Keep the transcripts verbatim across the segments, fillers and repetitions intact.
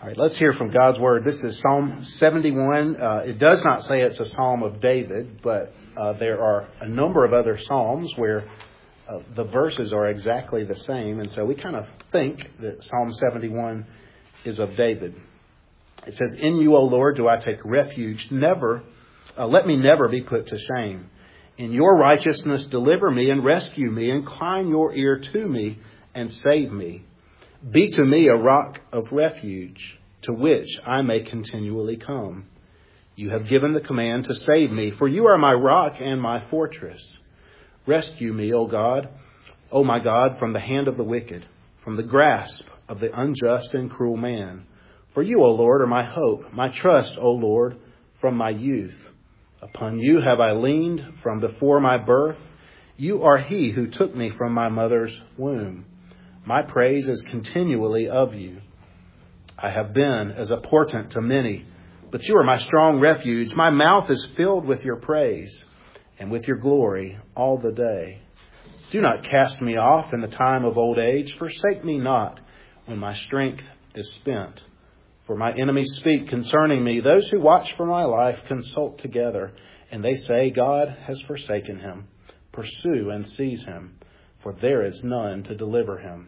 All right, let's hear from God's Word. This is Psalm seventy-one. Uh, it does not say it's a Psalm of David, but uh, there are a number of other Psalms where uh, the verses are exactly the same. And so we kind of think that Psalm seventy-one is of David. It says, "In you, O Lord, do I take refuge. Never, uh, let me never be put to shame. In your righteousness, deliver me and rescue me. Incline your ear to me and save me. Be to me a rock of refuge, to which I may continually come. You have given the command to save me, for you are my rock and my fortress. Rescue me, O God, O my God, from the hand of the wicked, from the grasp of the unjust and cruel man. For you, O Lord, are my hope, my trust, O Lord, from my youth. Upon you have I leaned from before my birth. You are he who took me from my mother's womb. My praise is continually of you. I have been as a portent to many, but you are my strong refuge. My mouth is filled with your praise and with your glory all the day. Do not cast me off in the time of old age. Forsake me not when my strength is spent. For my enemies speak concerning me. Those who watch for my life consult together, and they say, God has forsaken him. Pursue and seize him, for there is none to deliver him.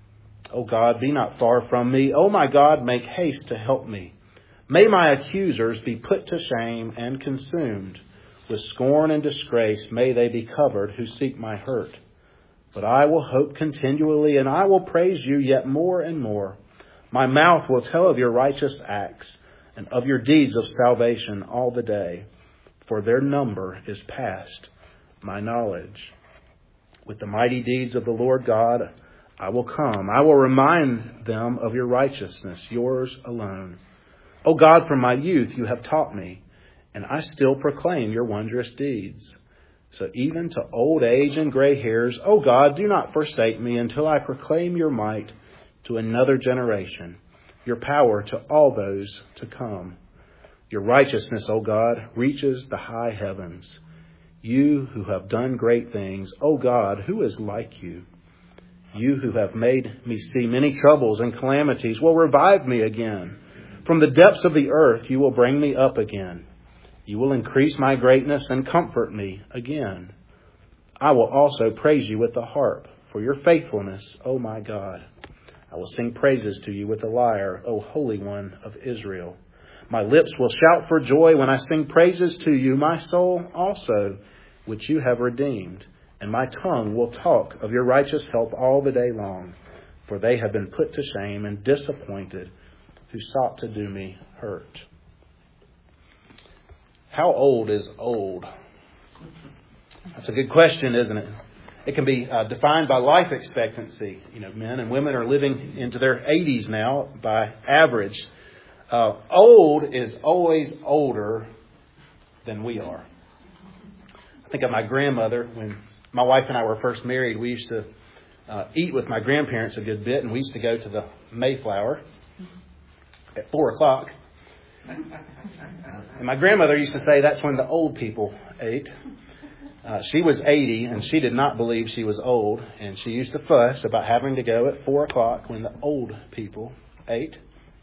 O God, be not far from me. O my God, make haste to help me. May my accusers be put to shame and consumed. With scorn and disgrace may they be covered who seek my hurt. But I will hope continually, and I will praise you yet more and more. My mouth will tell of your righteous acts and of your deeds of salvation all the day, for their number is past my knowledge. With the mighty deeds of the Lord God, I will come. I will remind them of your righteousness, yours alone. O God, from my youth you have taught me, and I still proclaim your wondrous deeds. So even to old age and gray hairs, O God, do not forsake me until I proclaim your might to another generation, your power to all those to come. Your righteousness, O God, reaches the high heavens. You who have done great things, O God, who is like you? You who have made me see many troubles and calamities will revive me again. From the depths of the earth you will bring me up again. You will increase my greatness and comfort me again. I will also praise you with the harp for your faithfulness, O my God. I will sing praises to you with the lyre, O Holy One of Israel. My lips will shout for joy when I sing praises to you, my soul also, which you have redeemed. And my tongue will talk of your righteous help all the day long, for they have been put to shame and disappointed who sought to do me hurt. How old is old? That's a good question, isn't it? It can be uh, defined by life expectancy. You know, men and women are living into their eighties now by average. Uh, old is always older than we are. I think of my grandmother. When my wife and I were first married, we used to uh, eat with my grandparents a good bit, and we used to go to the Mayflower at four o'clock. And my grandmother used to say that's when the old people ate. Uh, she was eighty, and she did not believe she was old, and she used to fuss about having to go at four o'clock when the old people ate.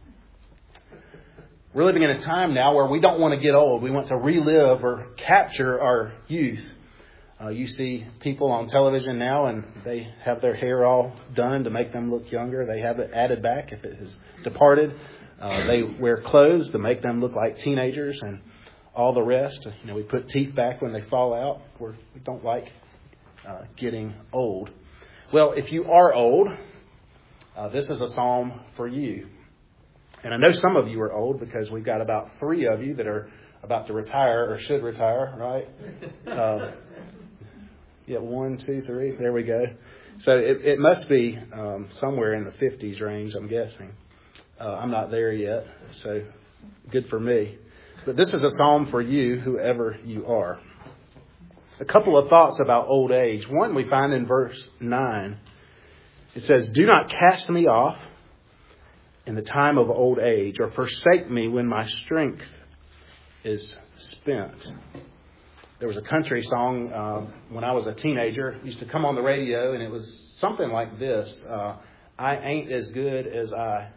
We're living in a time now where we don't want to get old. We want to relive or capture our youth. Uh, you see people on television now, and they have their hair all done to make them look younger. They have it added back if it has departed. Uh, they wear clothes to make them look like teenagers, and all the rest. You know, we put teeth back when they fall out. We're, we don't like uh, getting old. Well, if you are old, uh, this is a psalm for you. And I know some of you are old because we've got about three of you that are about to retire or should retire, right? Uh, yeah, one, two, three. There we go. So it, it must be um, somewhere in the fifties range, I'm guessing. Uh, I'm not there yet, so good for me. But this is a psalm for you, whoever you are. A couple of thoughts about old age. One we find in verse nine. It says, "Do not cast me off in the time of old age, or forsake me when my strength is spent." There was a country song uh, when I was a teenager. It used to come on the radio, and it was something like this. Uh, I ain't as good as I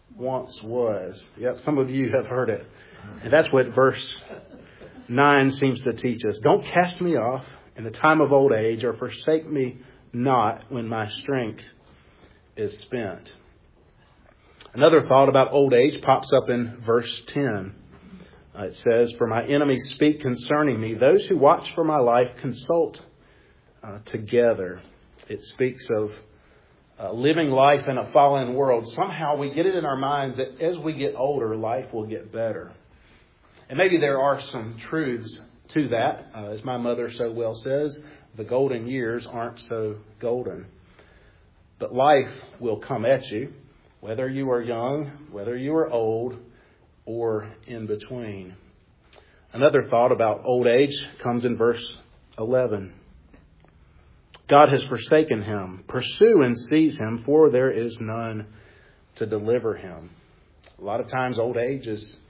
once was. Yep, some of you have heard it. And that's what verse nine seems to teach us. Don't cast me off in the time of old age, or forsake me not when my strength is spent. Another thought about old age pops up in verse ten. Uh, it says, for my enemies speak concerning me. Those who watch for my life consult uh, together. It speaks of uh, living life in a fallen world. Somehow we get it in our minds that as we get older, life will get better. And maybe there are some truths to that. Uh, as my mother so well says, the golden years aren't so golden. But life will come at you, whether you are young, whether you are old, or in between. Another thought about old age comes in verse eleven. God has forsaken him. Pursue and seize him, for there is none to deliver him. A lot of times old age is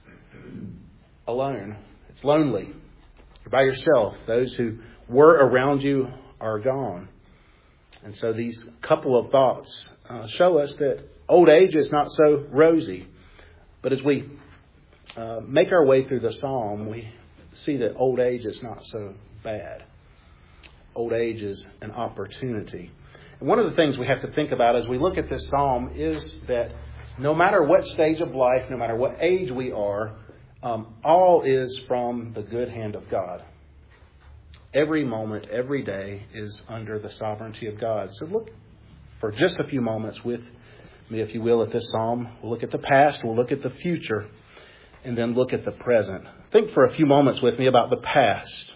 alone. It's lonely. You're by yourself. Those who were around you are gone. And so these couple of thoughts uh, show us that old age is not so rosy. But as we uh, make our way through the psalm, we see that old age is not so bad. Old age is an opportunity. And one of the things we have to think about as we look at this psalm is that no matter what stage of life, no matter what age we are, um, all is from the good hand of God. Every moment, every day is under the sovereignty of God. So look for just a few moments with me, if you will, at this psalm. We'll look at the past, we'll look at the future, and then look at the present. Think for a few moments with me about the past.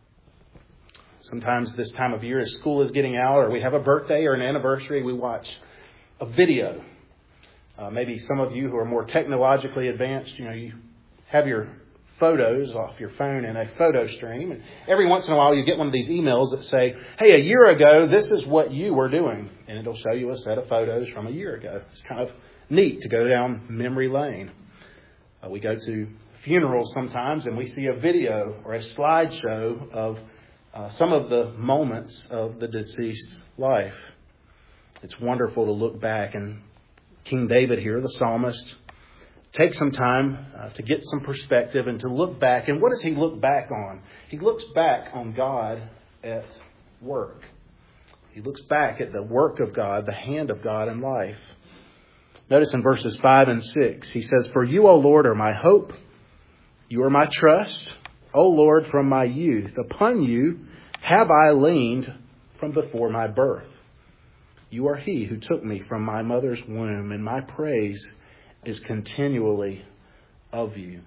Sometimes this time of year, as school is getting out, or we have a birthday or an anniversary, we watch a video. Uh, maybe some of you who are more technologically advanced, you know, you have your photos off your phone in a photo stream. And every once in a while you get one of these emails that say, hey, a year ago, this is what you were doing. And it'll show you a set of photos from a year ago. It's kind of neat to go down memory lane. Uh, we go to funerals sometimes and we see a video or a slideshow of uh, some of the moments of the deceased's life. It's wonderful to look back. And King David here, the psalmist, take some time uh, to get some perspective and to look back. And what does he look back on? He looks back on God at work. He looks back at the work of God, the hand of God in life. Notice in verses five and six, he says, for you, O Lord, are my hope. You are my trust. O Lord, from my youth. Upon you have I leaned from before my birth. You are he who took me from my mother's womb, and my praise is continually of you.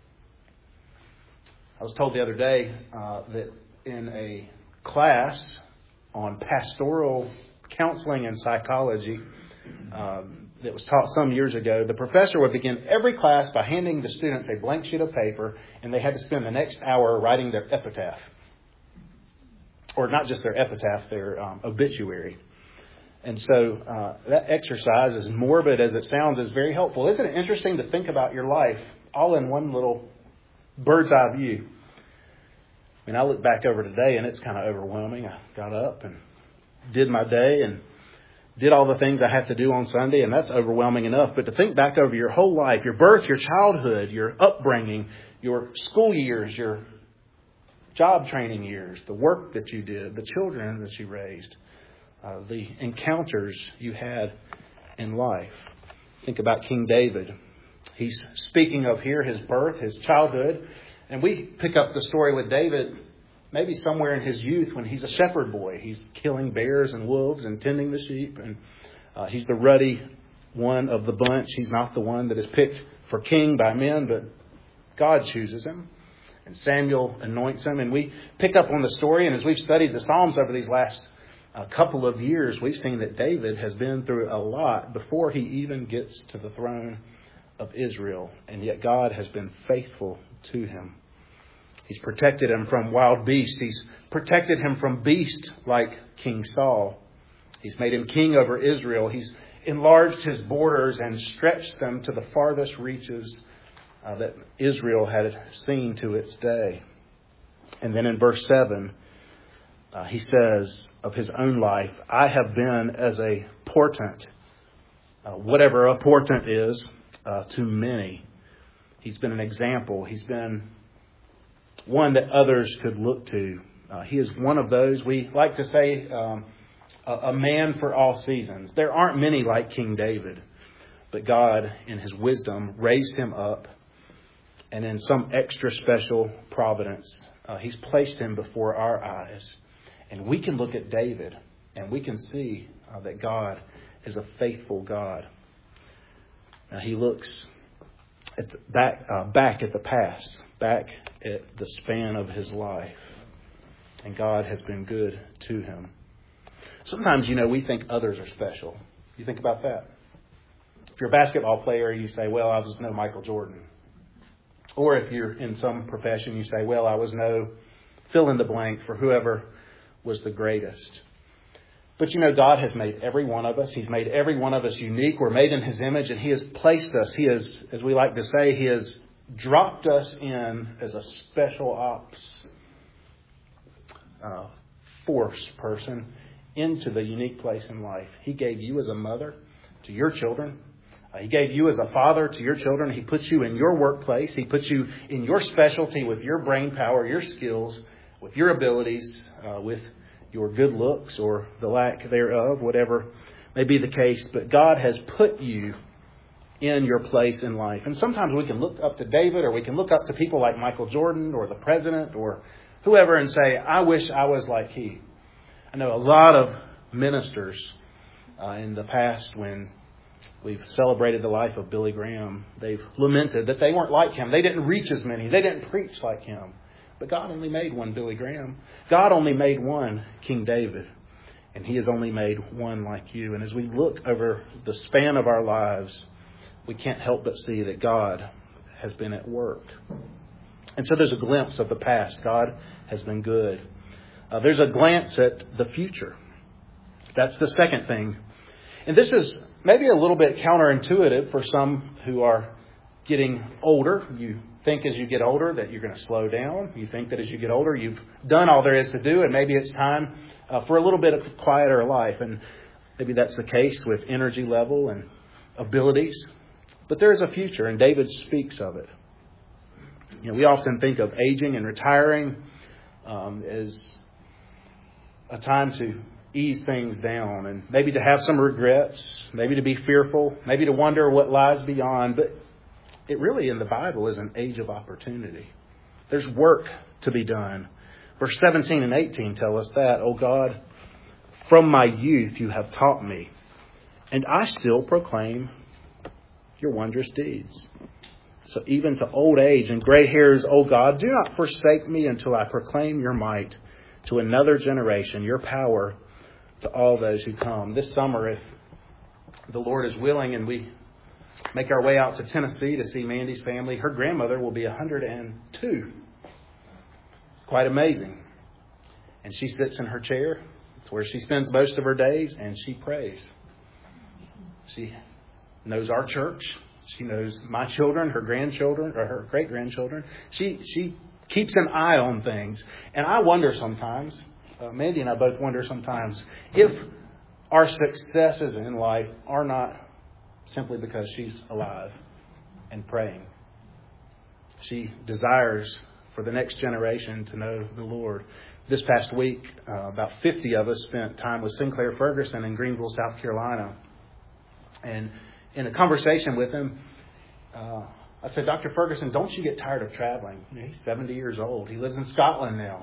I was told the other day uh, that in a class on pastoral counseling and psychology um, that was taught some years ago, the professor would begin every class by handing the students a blank sheet of paper, and they had to spend the next hour writing their epitaph. Or not just their epitaph, their um, obituary. And so uh, that exercise, as morbid as it sounds, is very helpful. Isn't it interesting to think about your life all in one little bird's eye view? I mean, I look back over today and it's kind of overwhelming. I got up and did my day and did all the things I have to do on Sunday, and that's overwhelming enough. But to think back over your whole life, your birth, your childhood, your upbringing, your school years, your job training years, the work that you did, the children that you raised, Uh, the encounters you had in life. Think about King David. He's speaking of here his birth, his childhood. And we pick up the story with David maybe somewhere in his youth when he's a shepherd boy. He's killing bears and wolves and tending the sheep. And uh, he's the ruddy one of the bunch. He's not the one that is picked for king by men, but God chooses him. And Samuel anoints him. And we pick up on the story. And as we've studied the Psalms over these last a couple of years, we've seen that David has been through a lot before he even gets to the throne of Israel. And yet God has been faithful to him. He's protected him from wild beasts. He's protected him from beasts like King Saul. He's made him king over Israel. He's enlarged his borders and stretched them to the farthest reaches uh, that Israel had seen to its day. And then in verse seven, Uh, he says of his own life, I have been as a portent. Uh, whatever a portent is, uh, to many. He's been an example. He's been one that others could look to. Uh, he is one of those, we like to say, um, a, a man for all seasons. There aren't many like King David, but God, in His wisdom, raised him up, and in some extra special providence, uh, He's placed him before our eyes. And we can look at David, and we can see uh, that God is a faithful God. Now, he looks at the back, uh, back at the past, back at the span of his life. And God has been good to him. Sometimes, you know, we think others are special. You think about that. If you're a basketball player, you say, well, I was no Michael Jordan. Or if you're in some profession, you say, well, I was no fill in the blank for whoever was the greatest. But, you know, God has made every one of us. He's made every one of us unique. We're made in His image, and He has placed us. He has, as we like to say, He has dropped us in as a special ops uh, force person into the unique place in life. He gave you as a mother to your children. Uh, he gave you as a father to your children. He puts you in your workplace. He puts you in your specialty with your brain power, your skills, with your abilities, uh, with your good looks or the lack thereof, whatever may be the case. But God has put you in your place in life. And sometimes we can look up to David, or we can look up to people like Michael Jordan or the president or whoever and say, I wish I was like he. I know a lot of ministers uh, in the past, when we've celebrated the life of Billy Graham, they've lamented that they weren't like him. They didn't reach as many. They didn't preach like him. But God only made one Billy Graham. God only made one King David. And He has only made one like you. And as we look over the span of our lives, we can't help but see that God has been at work. And so there's a glimpse of the past. God has been good. Uh, there's a glance at the future. That's the second thing. And this is maybe a little bit counterintuitive for some who are getting older. You think as you get older that you're going to slow down. You think that as you get older, you've done all there is to do, and maybe it's time uh, for a little bit of quieter life. And maybe that's the case with energy level and abilities. But there is a future, and David speaks of it. You know, we often think of aging and retiring um, as a time to ease things down, and maybe to have some regrets, maybe to be fearful, maybe to wonder what lies beyond. But it really, in the Bible, is an age of opportunity. There's work to be done. Verse seventeen and eighteen tell us that, O God, from my youth you have taught me, and I still proclaim your wondrous deeds. So even to old age and gray hairs, O God, do not forsake me until I proclaim your might to another generation, your power to all those who come. This summer, if the Lord is willing and we make our way out to Tennessee to see Mandy's family, her grandmother will be one hundred two. Quite amazing. And she sits in her chair. It's where she spends most of her days, and she prays. She knows our church. She knows my children, her grandchildren, or her great-grandchildren. She she keeps an eye on things. And I wonder sometimes, uh, Mandy and I both wonder sometimes, if our successes in life are not simply because she's alive and praying. She desires for the next generation to know the Lord. This past week, uh, about fifty of us spent time with Sinclair Ferguson in Greenville, South Carolina. And in a conversation with him, uh, I said, Doctor Ferguson, don't you get tired of traveling? You know, he's seventy years old. He lives in Scotland now.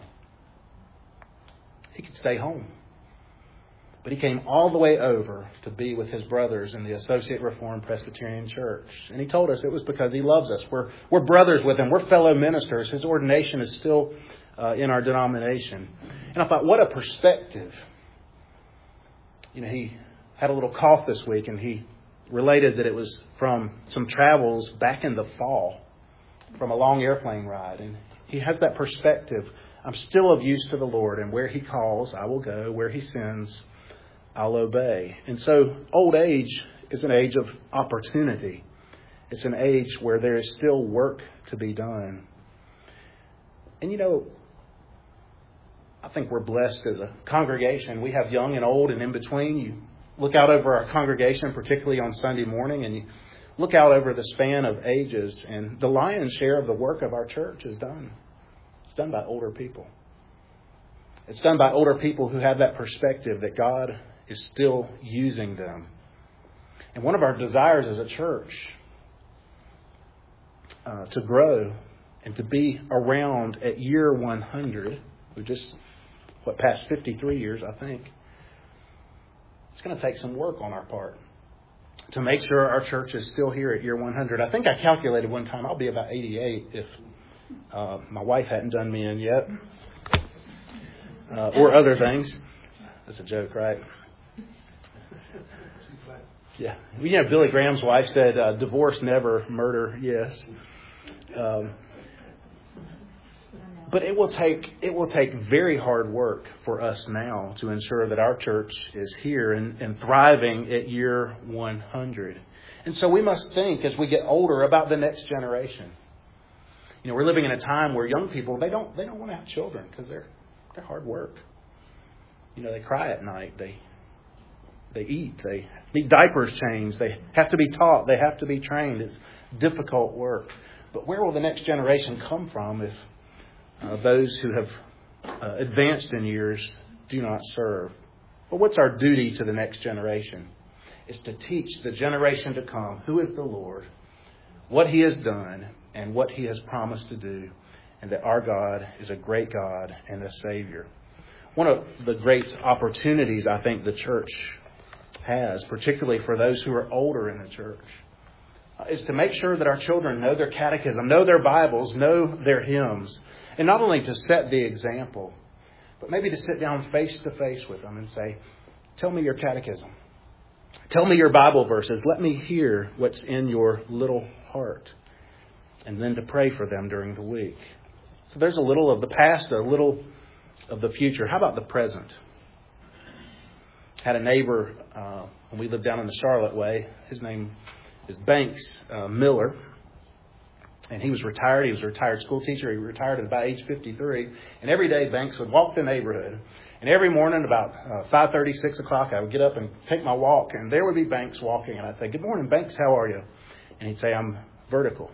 He could stay home. But he came all the way over to be with his brothers in the Associate Reformed Presbyterian Church. And he told us it was because he loves us. We're, we're brothers with him. We're fellow ministers. His ordination is still uh, in our denomination. And I thought, what a perspective. You know, he had a little cough this week, and he related that it was from some travels back in the fall from a long airplane ride. And he has that perspective. I'm still of use to the Lord, and where He calls, I will go. Where He sends, I'll obey. And so old age is an age of opportunity. It's an age where there is still work to be done. And you know, I think we're blessed as a congregation. We have young and old and in between. You look out over our congregation, particularly on Sunday morning, and you look out over the span of ages, and the lion's share of the work of our church is done. It's done by older people. It's done by older people who have that perspective that God is still using them. And one of our desires as a church uh, to grow and to be around at year one hundred, we just, what, past fifty-three years, I think. It's going to take some work on our part to make sure our church is still here at year one hundred. I think I calculated one time I'll be about eighty-eight if uh, my wife hadn't done me in yet. Uh, or other things. That's a joke, right? Yeah. You know, Billy Graham's wife said, uh, divorce never, murder yes. Um, but it will take it will take very hard work for us now to ensure that our church is here and, and thriving at year one hundred. And so we must think as we get older about the next generation. You know, we're living in a time where young people, they don't they don't want to have children because they're they're hard work. You know, they cry at night. They They eat. They need diapers changed. They have to be taught. They have to be trained. It's difficult work. But where will the next generation come from if uh, those who have uh, advanced in years do not serve? But what's our duty to the next generation? It's to teach the generation to come who is the Lord, what He has done, and what He has promised to do, and that our God is a great God and a Savior. One of the great opportunities I think the church has, particularly for those who are older in the church, is to make sure that our children know their catechism, know their Bibles, know their hymns. And not only to set the example, but maybe to sit down face to face with them and say, tell me your catechism. Tell me your Bible verses. Let me hear what's in your little heart. And then to pray for them during the week. So there's a little of the past, a little of the future. How about the present? Had a neighbor uh, when we lived down in the Charlotte way. His name is Banks uh, Miller. And he was retired. He was a retired school teacher. He retired at about age fifty-three. And every day Banks would walk the neighborhood. And every morning about uh, five thirty, six o'clock, I would get up and take my walk. And there would be Banks walking. And I'd say, good morning, Banks. How are you? And he'd say, I'm vertical.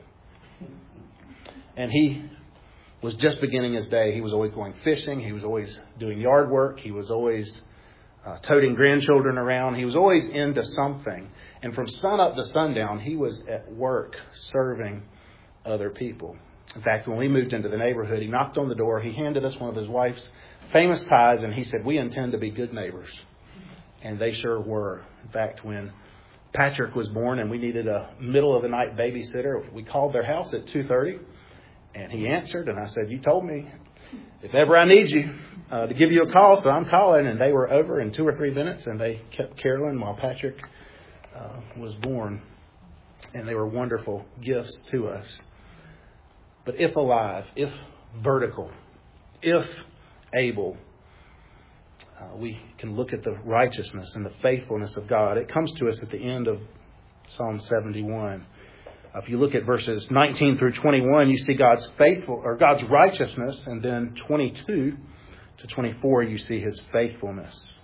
And he was just beginning his day. He was always going fishing. He was always doing yard work. He was always uh, toting grandchildren around. He was always into something. And from sun up to sundown, he was at work serving other people. In fact, when we moved into the neighborhood, he knocked on the door. He handed us one of his wife's famous pies, and he said, we intend to be good neighbors. And they sure were. In fact, when Patrick was born and we needed a middle of the night babysitter, we called their house at two thirty. And he answered, and I said, you told me if ever I need you uh, to give you a call, so I'm calling. And they were over in two or three minutes, and they kept Carolyn while Patrick uh, was born. And they were wonderful gifts to us. But if alive, if vertical, if able, uh, we can look at the righteousness and the faithfulness of God. It comes to us at the end of Psalm seventy-one. If you look at verses nineteen through twenty-one, you see God's faithful or God's righteousness, and then twenty-two to twenty-four, you see His faithfulness.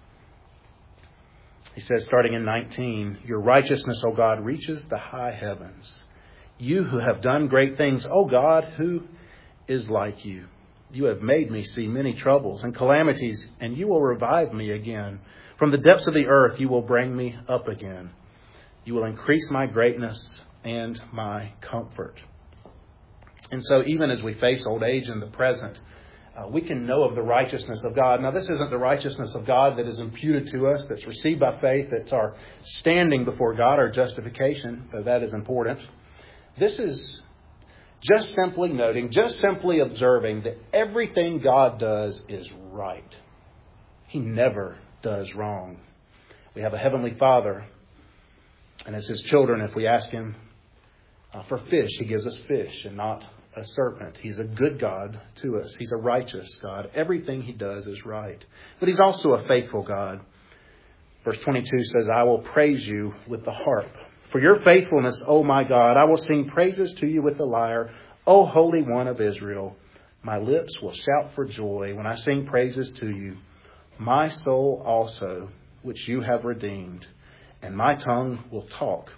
He says, starting in nineteen, your righteousness, O God, reaches the high heavens. You who have done great things, O God, who is like you? You have made me see many troubles and calamities, and you will revive me again. From the depths of the earth, you will bring me up again. You will increase my greatness and my comfort. And so even as we face old age in the present, uh, we can know of the righteousness of God. Now, this isn't the righteousness of God that is imputed to us, that's received by faith, that's our standing before God, our justification, though that is important. This is just simply noting, just simply observing that everything God does is right. He never does wrong. We have a Heavenly Father, and as His children, if we ask Him uh, for fish, He gives us fish and not a serpent. He's a good God to us. He's a righteous God. Everything He does is right. But He's also a faithful God. Verse twenty-two says, I will praise you with the harp. For your faithfulness, O my God, I will sing praises to you with the lyre. O Holy One of Israel, my lips will shout for joy when I sing praises to you. My soul also, which you have redeemed, and my tongue will talk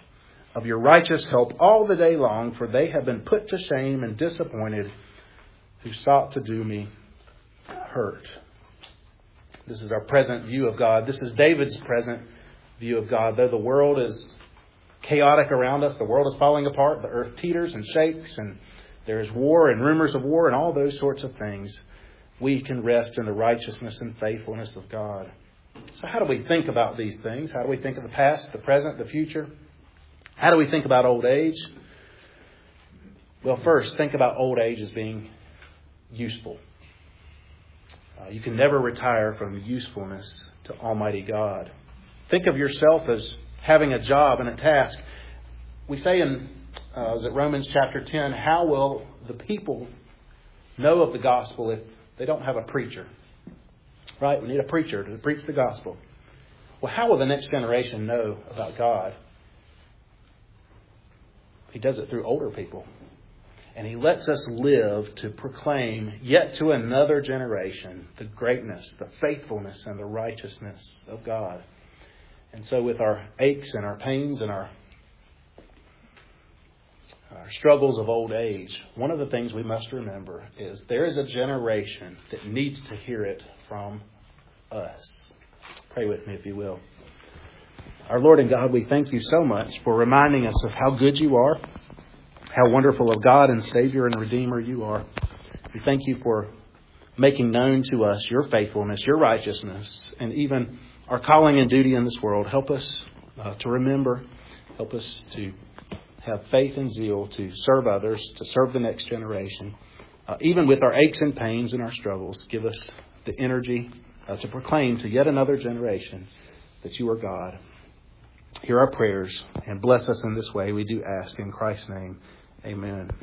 of your righteous help all the day long, for they have been put to shame and disappointed who sought to do me hurt. This is our present view of God. This is David's present view of God. Though the world is chaotic around us, the world is falling apart, the earth teeters and shakes, and there is war and rumors of war and all those sorts of things, we can rest in the righteousness and faithfulness of God. So how do we think about these things? How do we think of the past, the present, the future? How do we think about old age? Well, first, think about old age as being useful. Uh, you can never retire from usefulness to Almighty God. Think of yourself as having a job and a task. We say in uh, is it Romans chapter ten, how will the people know of the gospel if they don't have a preacher? Right? We need a preacher to preach the gospel. Well, how will the next generation know about God? He does it through older people. And He lets us live to proclaim yet to another generation the greatness, the faithfulness, and the righteousness of God. And so with our aches and our pains and our, our struggles of old age, one of the things we must remember is there is a generation that needs to hear it from us. Pray with me if you will. Our Lord and God, we thank you so much for reminding us of how good you are, how wonderful of God and Savior and Redeemer you are. We thank you for making known to us your faithfulness, your righteousness, and even our calling and duty in this world. Help us uh, to remember. Help us to have faith and zeal to serve others, to serve the next generation. Uh, even with our aches and pains and our struggles, give us the energy uh, to proclaim to yet another generation that you are God. Hear our prayers and bless us in this way. We do ask in Christ's name. Amen.